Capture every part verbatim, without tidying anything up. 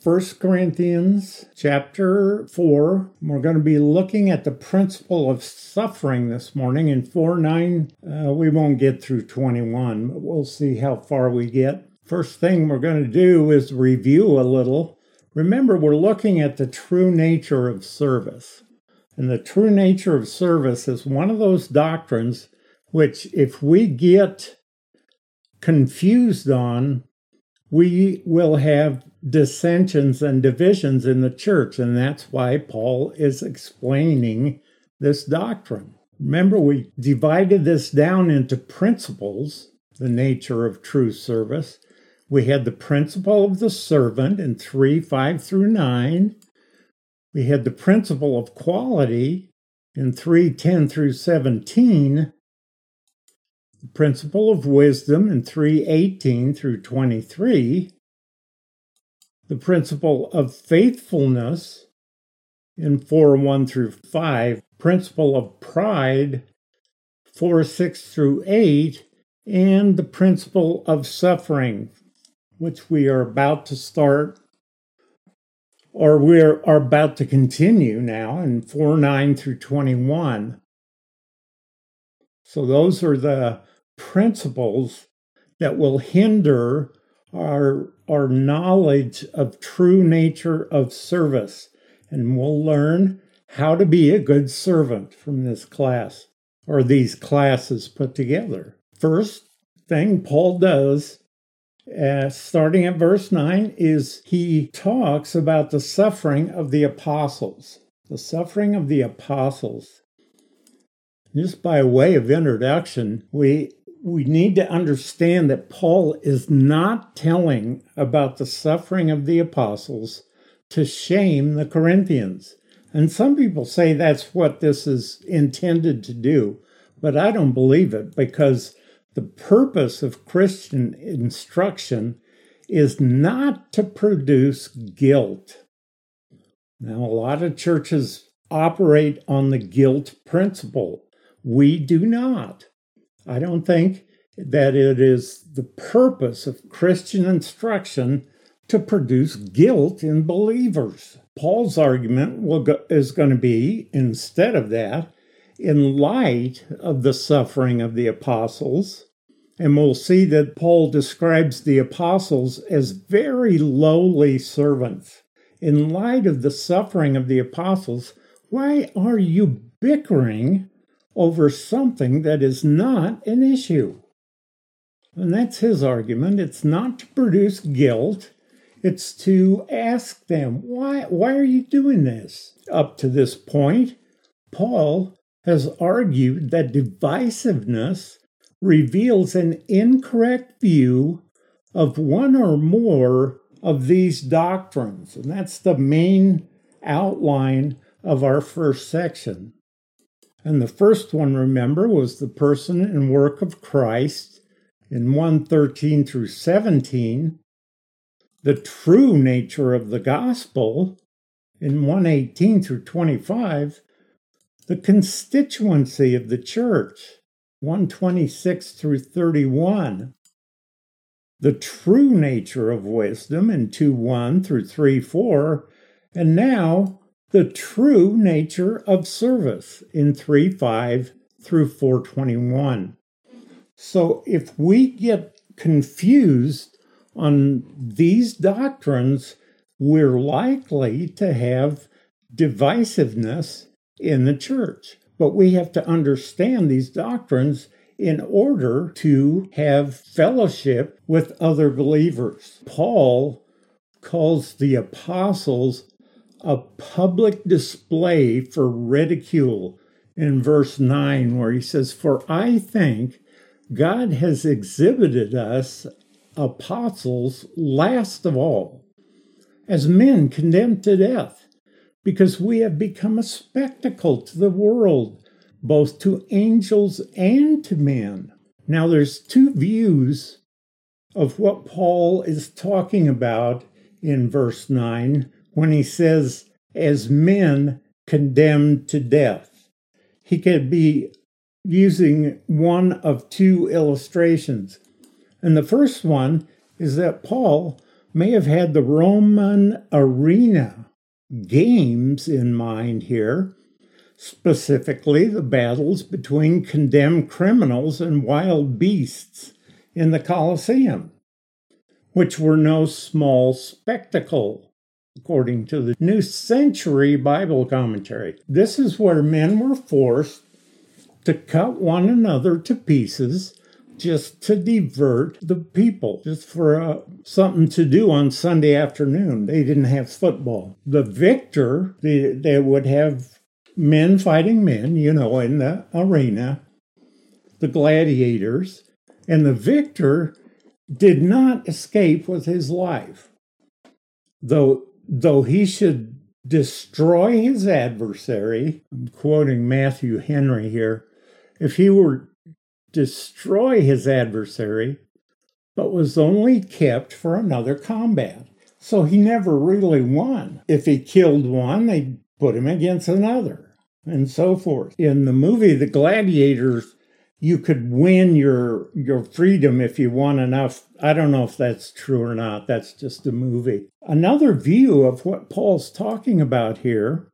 First Corinthians chapter four. We're going to be looking at the principle of suffering this morning. In four nine, uh, we won't get through twenty-one, but we'll see how far we get. First thing we're going to do is review a little. Remember, we're looking at the true nature of service. And the true nature of service is one of those doctrines which, if we get confused on, we will have dissensions and divisions in the church. And that's why Paul is explaining this doctrine. Remember, we divided this down into principles, the nature of true service. We had the principle of the servant in three five through nine. We had the principle of quality in three ten through seventeen. The principle of wisdom in three eighteen through twenty-three. The principle of faithfulness in four one through five. Principle of pride, four six through eight. And the principle of suffering, which we are about to start, or we are about to continue now in four nine through twenty-one. So those are the principles that will hinder our, our knowledge of true nature of service. And we'll learn how to be a good servant from this class, or these classes put together. First thing Paul does, Uh, starting at verse nine, is he talks about the suffering of the apostles. The suffering of the apostles. Just by way of introduction, we we need to understand that Paul is not telling about the suffering of the apostles to shame the Corinthians. And some people say that's what this is intended to do, but I don't believe it, because the purpose of Christian instruction is not to produce guilt. Now, a lot of churches operate on the guilt principle. We do not. I don't think that it is the purpose of Christian instruction to produce guilt in believers. Paul's argument will go, is going to be, instead of that, in light of the suffering of the apostles. And we'll see that Paul describes the apostles as very lowly servants. In light of the suffering of the apostles, why are you bickering over something that is not an issue? And that's his argument. It's not to produce guilt. It's to ask them, why, why are you doing this? Up to this point, Paul has argued that divisiveness reveals an incorrect view of one or more of these doctrines. And that's the main outline of our first section. And the first one, remember, was the person and work of Christ in one thirteen through seventeen. The true nature of the gospel in one eighteen through twenty-five. The constituency of the church, one twenty-six through thirty-one. The true nature of wisdom in two one through three four. And now, the true nature of service in three five through four twenty-one. So if we get confused on these doctrines, we're likely to have divisiveness in the church. But we have to understand these doctrines in order to have fellowship with other believers. Paul calls the apostles a public display for ridicule in verse nine, where he says, "For I think God has exhibited us apostles last of all, as men condemned to death, because we have become a spectacle to the world, both to angels and to men." Now, there's two views of what Paul is talking about in verse nine when he says, as men condemned to death. He could be using one of two illustrations. And the first one is that Paul may have had the Roman arena games in mind here, specifically the battles between condemned criminals and wild beasts in the Colosseum, which were no small spectacle, according to the New Century Bible Commentary. This is where men were forced to cut one another to pieces just to divert the people, just for uh, something to do on Sunday afternoon. They didn't have football. The victor, they, they would have men fighting men, you know, in the arena, the gladiators, and the victor did not escape with his life. Though, though he should destroy his adversary, I'm quoting Matthew Henry here, if he were destroy his adversary, but was only kept for another combat. So he never really won. If he killed one, they'd put him against another, and so forth. In the movie The Gladiators, you could win your your freedom if you won enough. I don't know if that's true or not. That's just a movie. Another view of what Paul's talking about here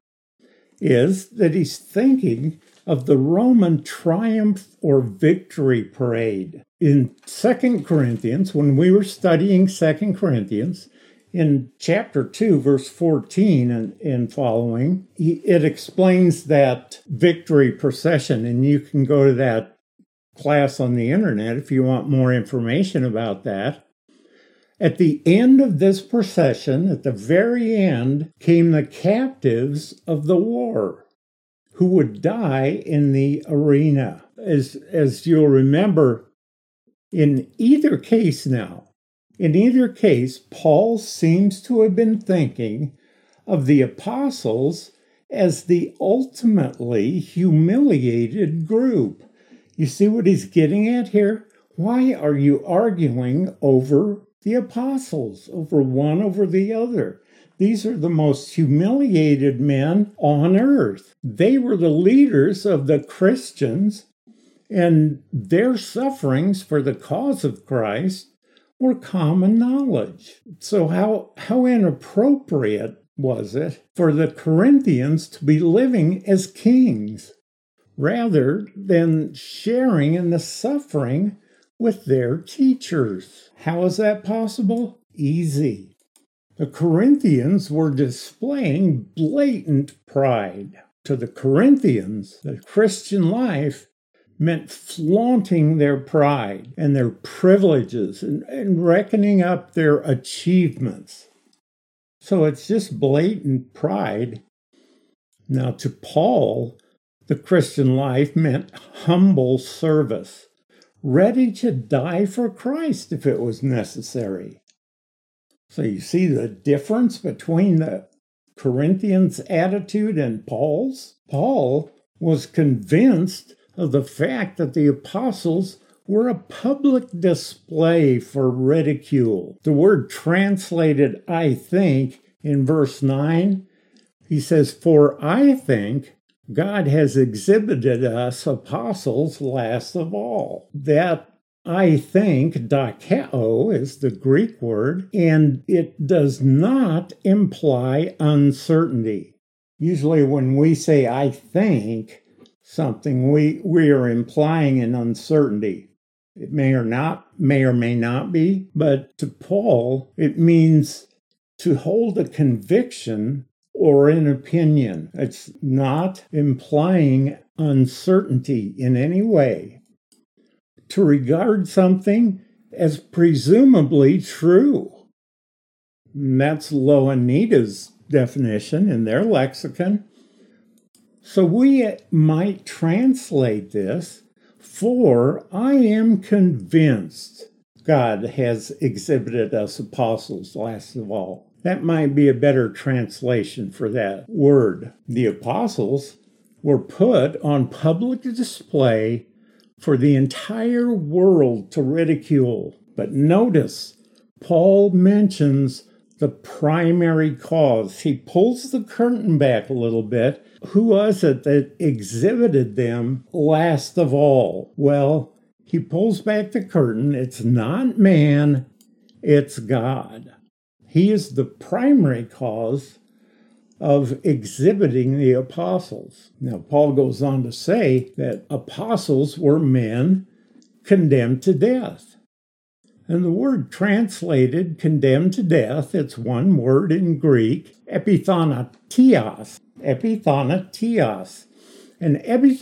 is that he's thinking of the Roman triumph or victory parade. In Second Corinthians, when we were studying Second Corinthians, in chapter two, verse fourteen and, and following, it explains that victory procession, and you can go to that class on the internet if you want more information about that. At the end of this procession, at the very end, came the captives of the war, who would die in the arena. As, as you'll remember, in either case now, in either case, Paul seems to have been thinking of the apostles as the ultimately humiliated group. You see what he's getting at here? Why are you arguing over the apostles, over one over the other? These are the most humiliated men on earth. They were the leaders of the Christians, and their sufferings for the cause of Christ were common knowledge. So how, how inappropriate was it for the Corinthians to be living as kings rather than sharing in the suffering with their teachers? How is that possible? Easy. The Corinthians were displaying blatant pride. To the Corinthians, the Christian life meant flaunting their pride and their privileges and, and reckoning up their achievements. So it's just blatant pride. Now, to Paul, the Christian life meant humble service, ready to die for Christ if it was necessary. So you see the difference between the Corinthians' attitude and Paul's? Paul was convinced of the fact that the apostles were a public display for ridicule. The word translated, I think, in verse nine, he says, "For I think God has exhibited us apostles last of all." That I think, dakeo, is the Greek word, and it does not imply uncertainty. Usually when we say I think something, we, we are implying an uncertainty. It may or not, may or may not be, but to Paul, it means to hold a conviction or an opinion. It's not implying uncertainty in any way. To regard something as presumably true. And that's Louw-Nida definition in their lexicon. So we might translate this, "For I am convinced God has exhibited us apostles last of all." That might be a better translation for that word. The apostles were put on public display for the entire world to ridicule. But notice, Paul mentions the primary cause. He pulls the curtain back a little bit. Who was it that exhibited them last of all? Well, he pulls back the curtain. It's not man, it's God. he is the primary cause of exhibiting the apostles. Now, Paul goes on to say that apostles were men condemned to death. And the word translated condemned to death, it's one word in Greek, epithanatios. Epithanatios. And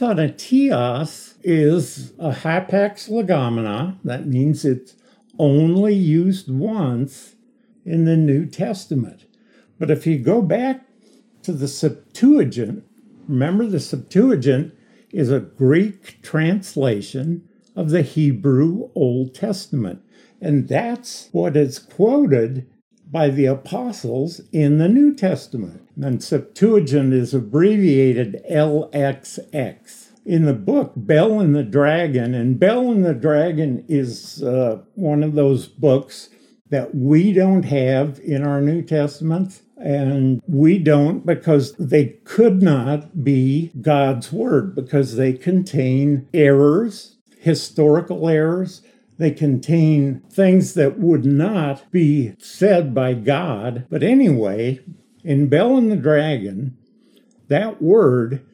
epithanatios is a hapax legomena. That means it's only used once in the New Testament. But if you go back to the Septuagint, remember the Septuagint is a Greek translation of the Hebrew Old Testament. And that's what is quoted by the apostles in the New Testament. And Septuagint is abbreviated L X X. In the book, Bel and the Dragon, and Bel and the Dragon is uh, one of those books that we don't have in our New Testaments. And we don't because they could not be God's word, because they contain errors, historical errors. They contain things that would not be said by God. But anyway, in Bel and the Dragon, that word,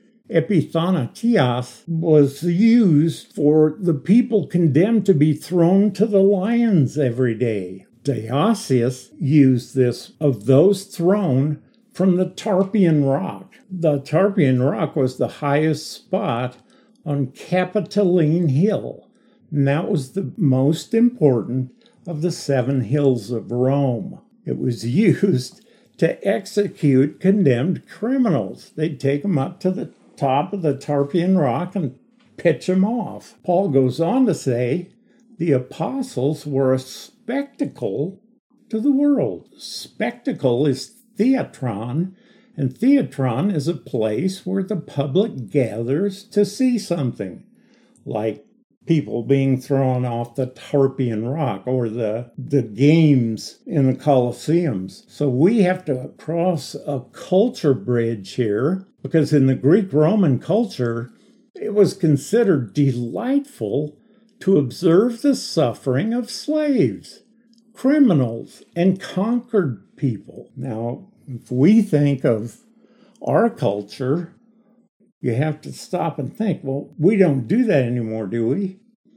epithanatios, was used for the people condemned to be thrown to the lions every day. Dionysius used this of those thrown from the Tarpeian Rock. The Tarpeian Rock was the highest spot on Capitoline Hill. And that was the most important of the seven hills of Rome. It was used to execute condemned criminals. They'd take them up to the top of the Tarpeian Rock and pitch them off. Paul goes on to say the apostles were a spectacle to the world. Spectacle is theatron, and theatron is a place where the public gathers to see something, like people being thrown off the Tarpeian Rock or the, the games in the Colosseums. So we have to cross a culture bridge here, because in the Greek-Roman culture, it was considered delightful to observe the suffering of slaves, criminals, and conquered people. Now, if we think of our culture, you have to stop and think, well, we don't do that anymore, do we?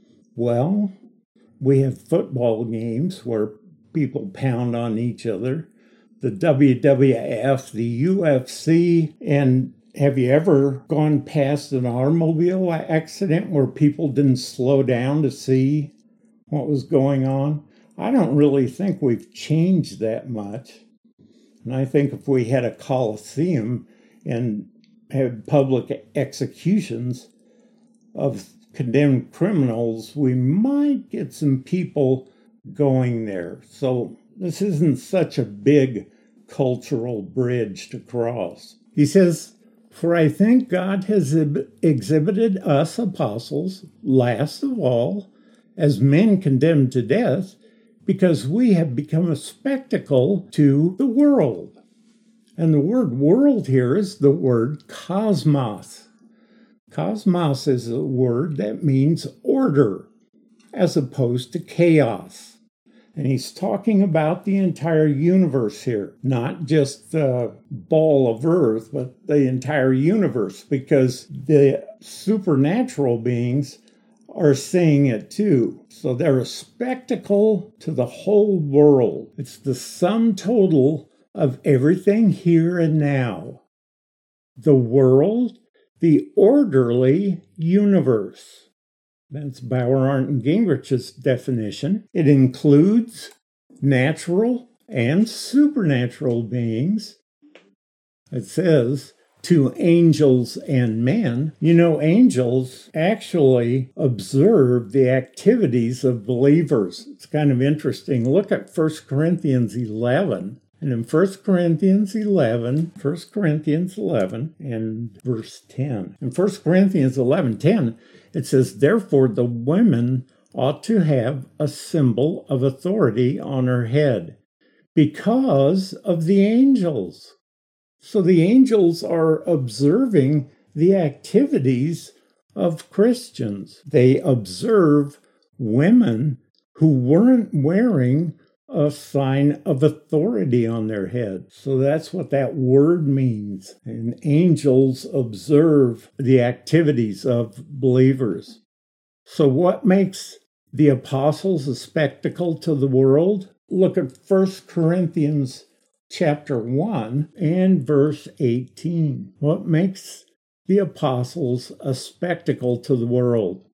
Well, we have football games where people pound on each other, the W W F, the U F C, and have you ever gone past an automobile accident where people didn't slow down to see what was going on? I don't really think we've changed that much. And I think if we had a Colosseum and had public executions of condemned criminals, we might get some people going there. So this isn't such a big cultural bridge to cross. He says, "For I think God has exhibited us apostles, last of all, as men condemned to death, because we have become a spectacle to the world." And the word world here is the word cosmos. Cosmos is a word that means order, as opposed to chaos. And he's talking about the entire universe here, not just the ball of earth, but the entire universe, because the supernatural beings are saying it too. So they're a spectacle to the whole world. It's the sum total of everything here and now. The world, the orderly universe. That's Bauer, Arndt, and Gingrich's definition. It includes natural and supernatural beings. It says, to angels and men. You know, angels actually observe the activities of believers. It's kind of interesting. Look at First Corinthians eleven. And in First Corinthians eleven, First Corinthians eleven and verse ten. In First Corinthians eleven ten, it says, therefore the women ought to have a symbol of authority on her head because of the angels. So the angels are observing the activities of Christians. They observe women who weren't wearing a sign of authority on their head. So that's what that word means. And angels observe the activities of believers. So what makes the apostles a spectacle to the world? Look at First Corinthians chapter one and verse eighteen. What makes the apostles a spectacle to the world?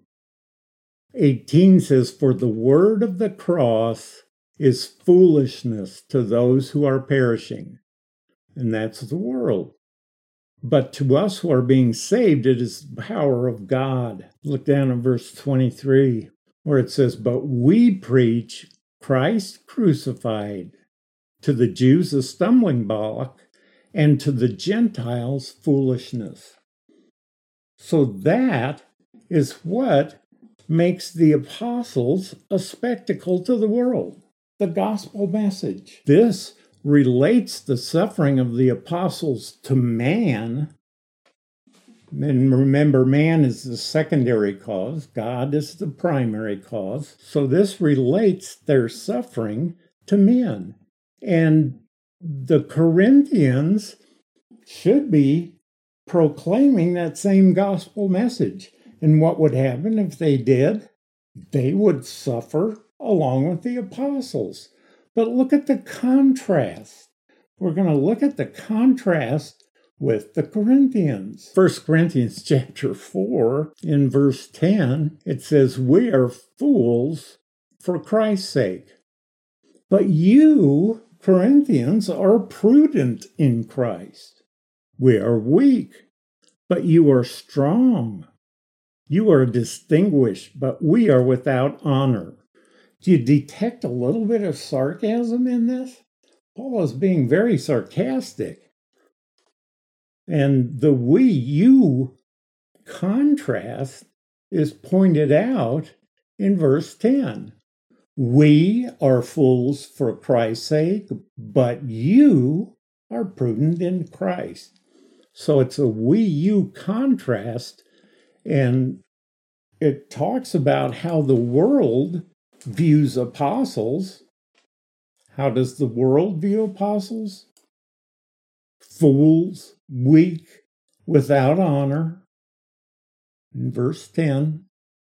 eighteen says, "For the word of the cross is foolishness to those who are perishing." And that's the world. But to us who are being saved, it is the power of God. Look down at verse twenty-three, where it says, "But we preach Christ crucified, to the Jews a stumbling block, and to the Gentiles foolishness." So that is what makes the apostles a spectacle to the world. The gospel message. This relates the suffering of the apostles to man. And remember, man is the secondary cause. God is the primary cause. So this relates their suffering to men. And the Corinthians should be proclaiming that same gospel message. And what would happen if they did? They would suffer along with the apostles. But look at the contrast. We're going to look at the contrast with the Corinthians. First Corinthians chapter four, in verse ten, it says, "We are fools for Christ's sake. But you, Corinthians, are prudent in Christ. We are weak, but you are strong. You are distinguished, but we are without honor." Do you detect a little bit of sarcasm in this? Paul is being very sarcastic. And the we, you contrast is pointed out in verse ten. "We are fools for Christ's sake, but you are prudent in Christ." So it's a we, you contrast, and it talks about how the world views apostles. How does the world view apostles? Fools, weak, without honor. In verse ten,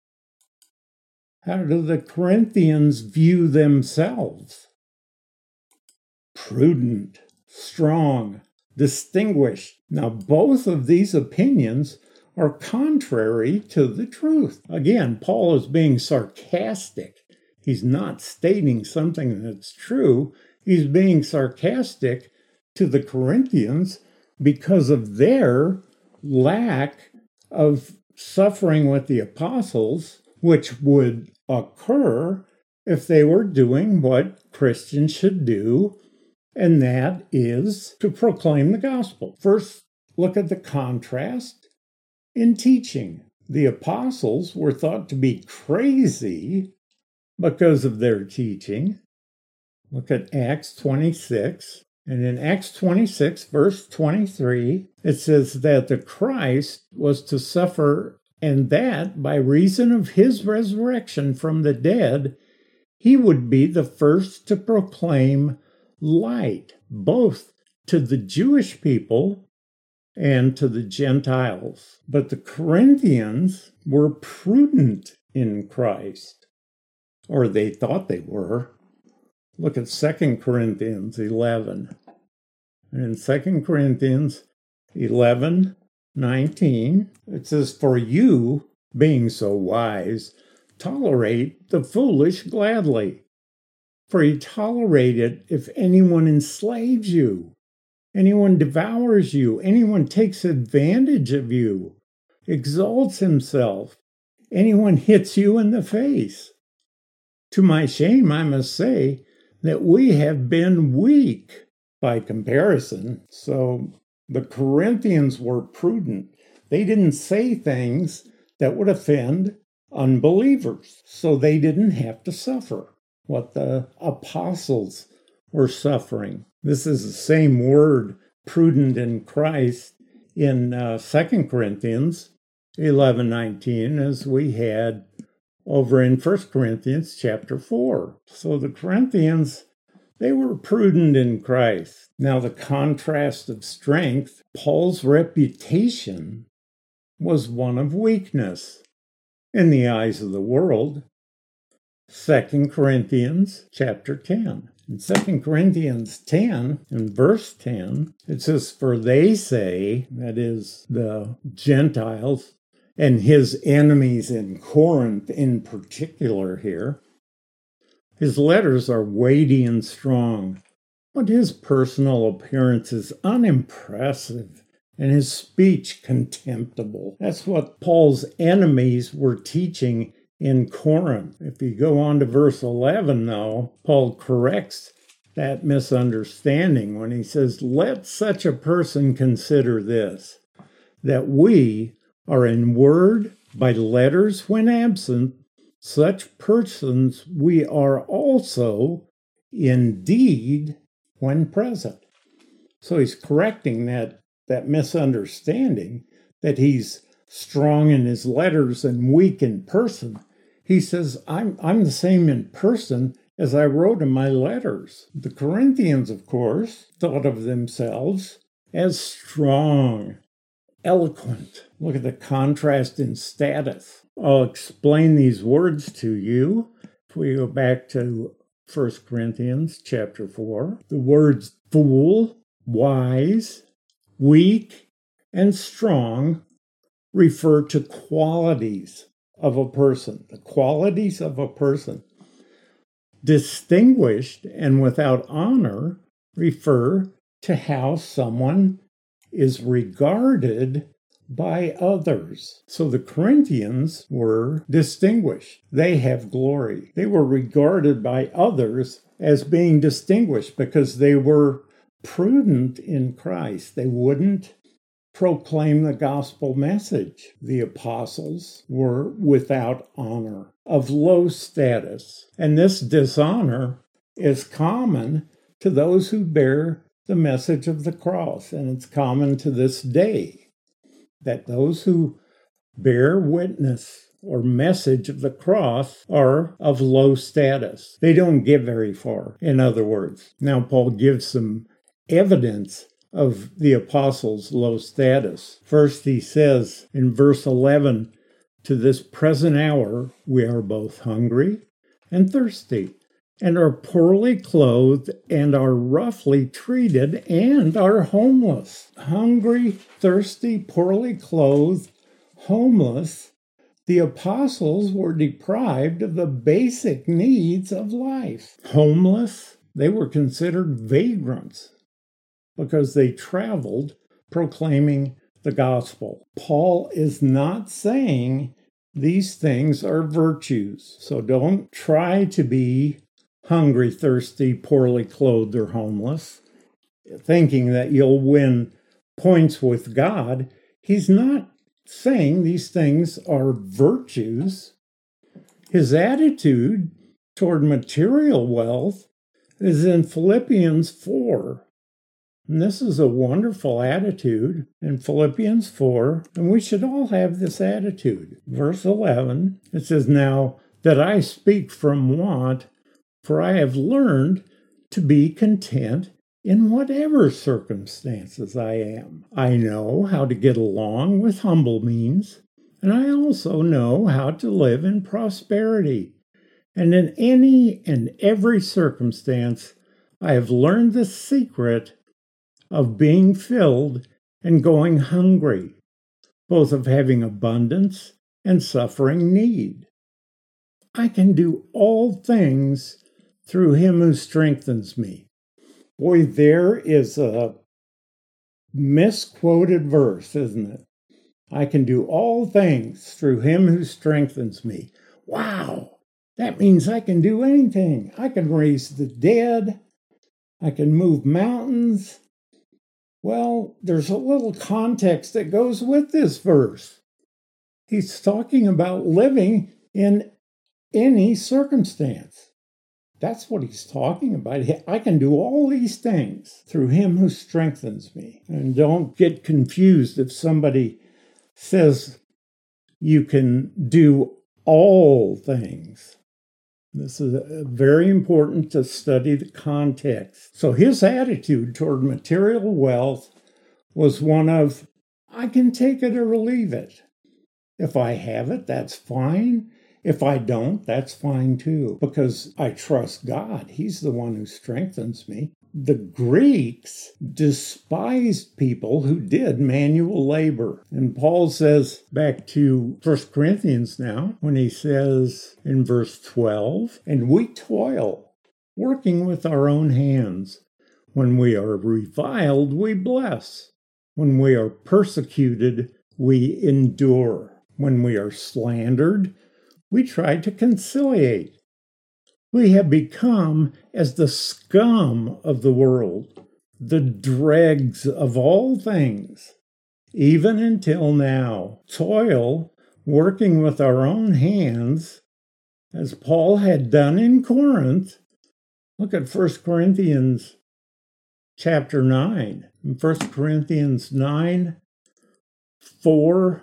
how do the Corinthians view themselves? Prudent, strong, distinguished. Now, both of these opinions are contrary to the truth. Again, Paul is being sarcastic. He's not stating something that's true. He's being sarcastic to the Corinthians because of their lack of suffering with the apostles, which would occur if they were doing what Christians should do, and that is to proclaim the gospel. First, look at the contrast in teaching. The apostles were thought to be crazy because of their teaching. Look at Acts twenty-six. And in Acts twenty-six, verse twenty-three, it says that the Christ was to suffer, and that by reason of his resurrection from the dead, he would be the first to proclaim light, both to the Jewish people and to the Gentiles. But the Corinthians were prudent in Christ. Or they thought they were. Look at Second Corinthians eleven. And in Second Corinthians eleven nineteen, it says, "For you, being so wise, tolerate the foolish gladly. For you tolerate it if anyone enslaves you, anyone devours you, anyone takes advantage of you, exalts himself, anyone hits you in the face. To my shame, I must say that we have been weak by comparison." So the Corinthians were prudent. They didn't say things that would offend unbelievers. So they didn't have to suffer what the apostles were suffering. This is the same word, prudent in Christ, in uh, Second Corinthians eleven nineteen as we had over in First Corinthians chapter four. So the Corinthians, they were prudent in Christ. Now the contrast of strength, Paul's reputation was one of weakness in the eyes of the world. Second Corinthians chapter ten. In Second Corinthians ten, in verse ten, it says, "For they say," that is, the Gentiles, and his enemies in Corinth in particular here, "his letters are weighty and strong, but his personal appearance is unimpressive, and his speech contemptible." That's what Paul's enemies were teaching in Corinth. If you go on to verse eleven, though, Paul corrects that misunderstanding when he says, "Let such a person consider this, that we are in word by letters when absent, such persons we are also in deed when present." So he's correcting that, that misunderstanding that he's strong in his letters and weak in person. He says, I'm, I'm the same in person as I wrote in my letters. The Corinthians, of course, thought of themselves as strong, eloquent. Look at the contrast in status. I'll explain these words to you. If we go back to First Corinthians chapter four, the words fool, wise, weak, and strong refer to qualities of a person, the qualities of a person. Distinguished and without honor refer to how someone is regarded by others. So the Corinthians were distinguished. They have glory. They were regarded by others as being distinguished because they were prudent in Christ. They wouldn't proclaim the gospel message. The apostles were without honor, of low status. And this dishonor is common to those who bear the message of the cross. And it's common to this day that those who bear witness or message of the cross are of low status. They don't get very far, in other words. Now, Paul gives some evidence of the apostles' low status. First, he says in verse eleven, "To this present hour we are both hungry and thirsty, and are poorly clothed, and are roughly treated, and are homeless." Hungry, thirsty, poorly clothed, homeless. The apostles were deprived of the basic needs of life. Homeless, they were considered vagrants because they traveled proclaiming the gospel. Paul is not saying these things are virtues. So don't try to be hungry, thirsty, poorly clothed, or homeless, thinking that you'll win points with God. He's not saying these things are virtues. His attitude toward material wealth is in Philippians four. And this is a wonderful attitude in Philippians four, and we should all have this attitude. Verse eleven, it says, "Now that I speak from want, for I have learned to be content in whatever circumstances I am. I know how to get along with humble means, and I also know how to live in prosperity. And in any and every circumstance, I have learned the secret of being filled and going hungry, both of having abundance and suffering need. I can do all things through him who strengthens me." Boy, there is a misquoted verse, isn't it? I can do all things through him who strengthens me. Wow, that means I can do anything. I can raise the dead. I can move mountains. Well, there's a little context that goes with this verse. He's talking about living in any circumstance. That's what he's talking about. I can do all these things through him who strengthens me. And don't get confused if somebody says you can do all things. This is very important to study the context. So his attitude toward material wealth was one of, I can take it or leave it. If I have it, that's fine. If I don't, that's fine too, because I trust God. He's the one who strengthens me. The Greeks despised people who did manual labor. And Paul says, back to First Corinthians now, when he says in verse twelve, and we toil, working with our own hands. When we are reviled, we bless. When we are persecuted, we endure. When we are slandered, we try to conciliate. We have become as the scum of the world, the dregs of all things, even until now. Toil, working with our own hands, as Paul had done in Corinth. Look at First Corinthians chapter nine. In First Corinthians nine, four,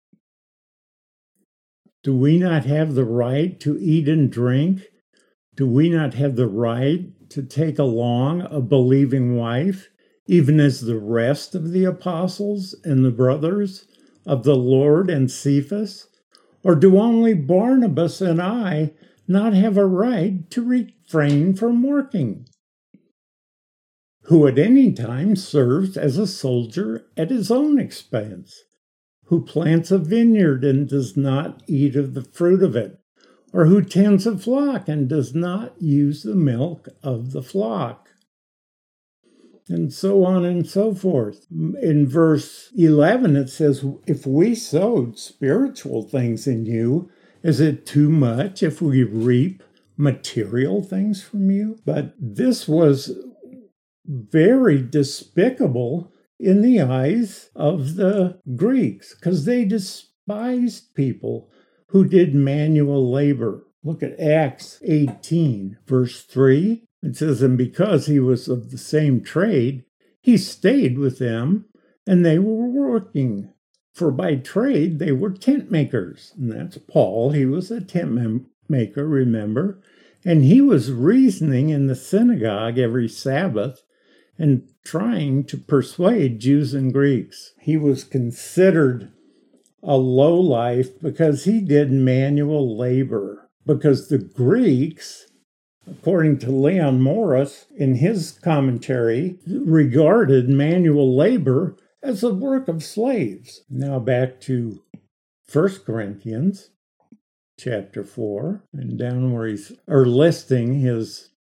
do we not have the right to eat and drink? Do we not have the right to take along a believing wife, even as the rest of the apostles and the brothers of the Lord and Cephas? Or do only Barnabas and I not have a right to refrain from working? Who at any time serves as a soldier at his own expense? Who plants a vineyard and does not eat of the fruit of it? Or who tends a flock and does not use the milk of the flock? And so on and so forth. In verse eleven, it says, if we sowed spiritual things in you, is it too much if we reap material things from you? But this was very despicable in the eyes of the Greeks, because they despised people who did manual labor. Look at Acts eighteen, verse three. It says, and because he was of the same trade, he stayed with them, and they were working. For by trade they were tent makers. And that's Paul. He was a tent maker, remember? And he was reasoning in the synagogue every Sabbath and trying to persuade Jews and Greeks. He was considered a lowlife because he did manual labor. Because the Greeks, according to Leon Morris in his commentary, regarded manual labor as a work of slaves. Now back to First Corinthians chapter four, and down where he's or listing his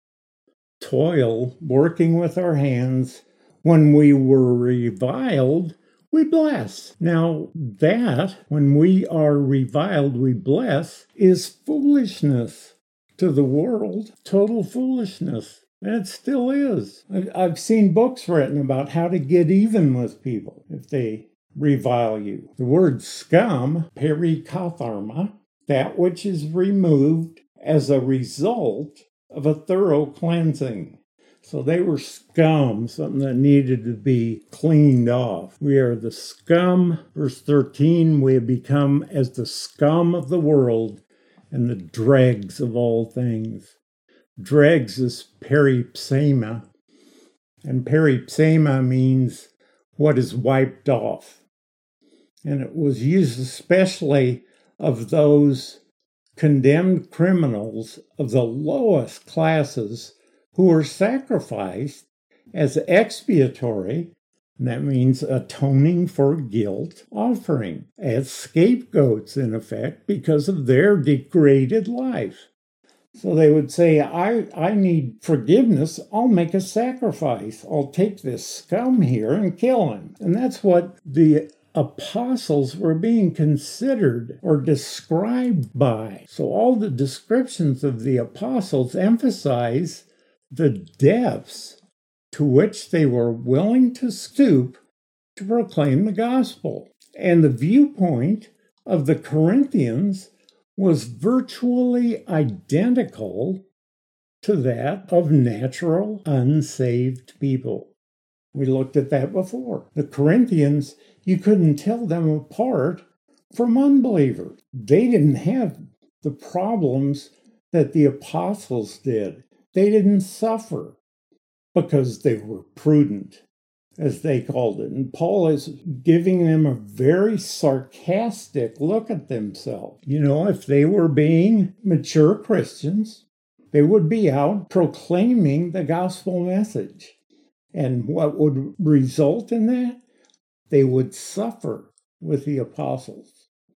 toil, working with our hands. When we were reviled, we bless. Now, that, when we are reviled, we bless, is foolishness to the world, total foolishness. And it still is. I've seen books written about how to get even with people if they revile you. The word scum, perikatharma, that which is removed as a result of a thorough cleansing. So they were scum, something that needed to be cleaned off. We are the scum. Verse thirteen, we have become as the scum of the world and the dregs of all things. Dregs is peripsema, and peripsema means what is wiped off. And it was used especially of those condemned criminals of the lowest classes who were sacrificed as expiatory, and that means atoning for guilt, offering, as scapegoats in effect because of their degraded life. So they would say, I, I need forgiveness, I'll make a sacrifice. I'll take this scum here and kill him. And that's what the apostles were being considered or described by. So all the descriptions of the apostles emphasize the depths to which they were willing to stoop to proclaim the gospel. And the viewpoint of the Corinthians was virtually identical to that of natural, unsaved people. We looked at that before. The Corinthians, you couldn't tell them apart from unbelievers. They didn't have the problems that the apostles did. They didn't suffer because they were prudent, as they called it. And Paul is giving them a very sarcastic look at themselves. You know, if they were being mature Christians, they would be out proclaiming the gospel message. And what would result in that? They would suffer with the apostles.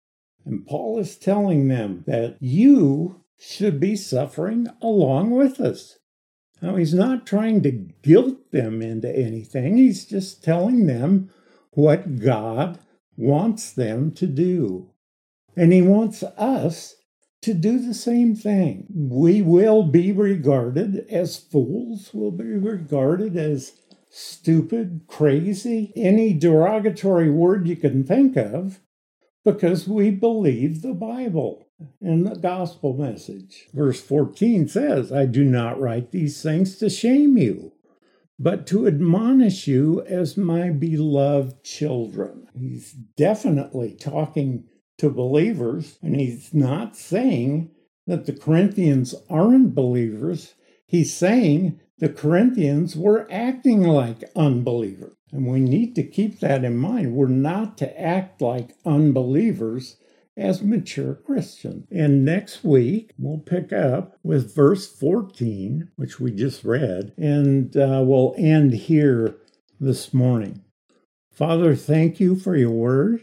And Paul is telling them that you should be suffering along with us. Now, he's not trying to guilt them into anything. He's just telling them what God wants them to do. And he wants us to do the same thing. We will be regarded as fools. We'll be regarded as stupid, crazy, any derogatory word you can think of, because we believe the Bible and the gospel message. Verse fourteen says, I do not write these things to shame you, but to admonish you as my beloved children. He's definitely talking to believers, and he's not saying that the Corinthians aren't believers. He's saying the Corinthians were acting like unbelievers. And we need to keep that in mind. We're not to act like unbelievers as mature Christians. And next week, we'll pick up with verse fourteen, which we just read, and uh, we'll end here this morning. Father, thank you for your word.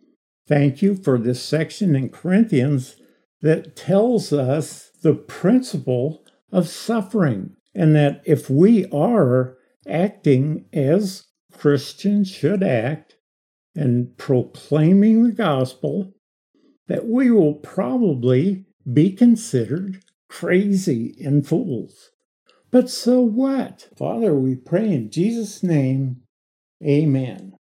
Thank you for this section in Corinthians that tells us the principle of suffering, and that if we are acting as Christians should act and proclaiming the gospel, that we will probably be considered crazy and fools. But so what? Father, we pray in Jesus' name, amen.